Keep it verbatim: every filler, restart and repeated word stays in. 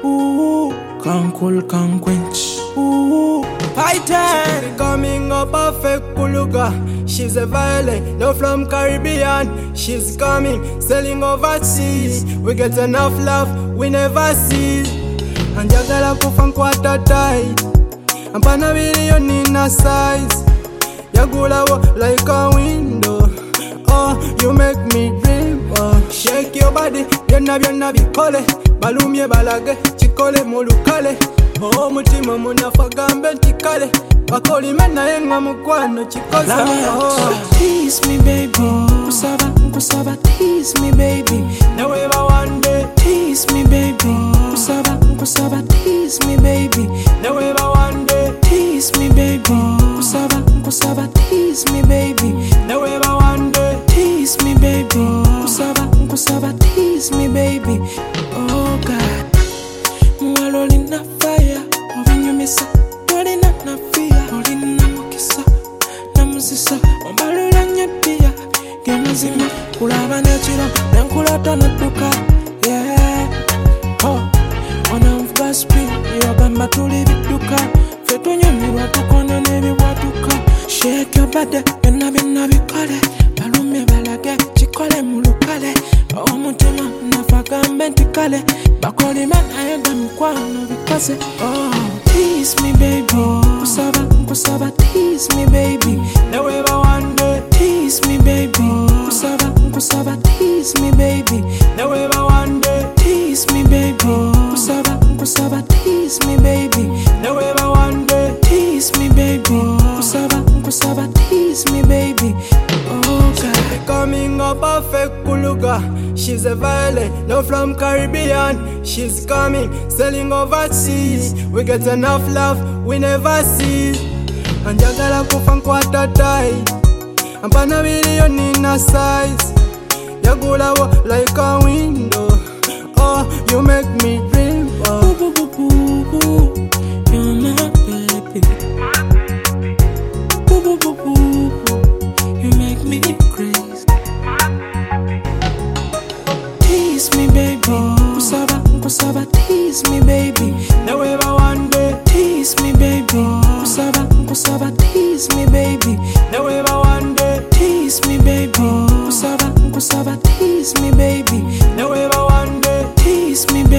Ooh, can't cool, can't quench. Ooh, Python. Coming up a fake kuluga. She's a violent, no from Caribbean. She's coming, selling overseas. We get enough love, we never see. Anjagala kufa nkwata tight. Ampana billion in a size. Yagula wo like a window. Oh, you make me dream. Oh, shake your body, byonna byonna bikole. Balumye balage, chikole mulukale. Oh, mutima munafagambe ntikale. Bakoli mena yenga mukwano chikoza. Oh, tease me baby, kusaba, kusaba, tease me baby. Never one day, tease me baby, kusaba, kusaba, tease me baby. Never one day, tease me baby, kusaba, kusaba, tease me baby. Never one day, tease me baby, kusaba, kusaba, tease me baby. Oh God, mwaloli na fire, obinyumisa, wali na na fear, wali na mukisa, na muzisa, ombalula nyepia, gemazima, kulaba nechiro, nenkulata natuka, yeah. Oh, ona mfuga speed, yogamba tuli biduka, fetu nyumirwa tukona nebi watuka. Shake your body, byonna byonna bikole, balumye balage, chikole mulukale. Oh, mutima nafagambe ntikale, bakoli mena yenga mukwano bikaze. Oh, tease me baby, kusaba, kusaba, tease me baby. Never one day, tease me baby, kusaba, kusaba, tease me baby. Never one day, tease me baby, kusaba, kusaba, tease me baby. Never one day, tease me baby, kusaba, kusaba, tease me baby. Oh God, coming up a fake kuluga. She's a violent, no from Caribbean. She's coming, selling overseas. We get enough love, we never see. Anjagala kufa nkwata tight. Ampana billion in a size. Yagula wo like a window. Oh, you make me dream. Oh, boo, boo, boo, boo, boo. You're my baby. Boo, boo, boo, boo, boo. You make me crazy. Tease me baby, kusaba, kusaba, tease me baby. Never one day, tease me baby, kusaba, kusaba, tease me baby. Never one day, tease me baby, kusaba, kusaba, tease me baby. Never one day, tease me